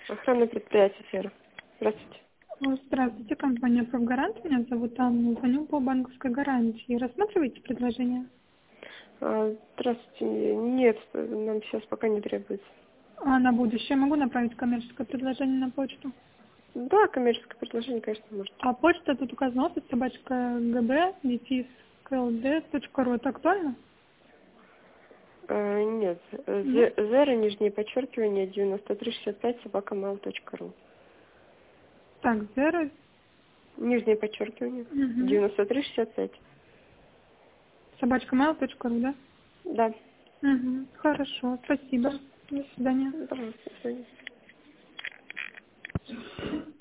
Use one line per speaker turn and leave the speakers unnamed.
Охранное предприятие «Сфера». Здравствуйте.
Здравствуйте, компания «Профгарант». Меня зовут Анна. Звоню по банковской гарантии. Рассматриваете предложение?
Здравствуйте. Нет, нам сейчас пока не требуется.
А на будущее могу направить коммерческое предложение на почту?
Да, коммерческое предложение, конечно, может.
А почта тут указана офис @gb-kld.ru. Это актуально?
Нет.
Нет?
Зера, нижнее подчеркивание, 9365 @mail.ru.
Так, Zero.
Нижнее подчеркивание,
Угу.
9365.
@mail.ru, да?
Да.
Угу. Хорошо, спасибо. До свидания.
Пожалуйста, до свидания.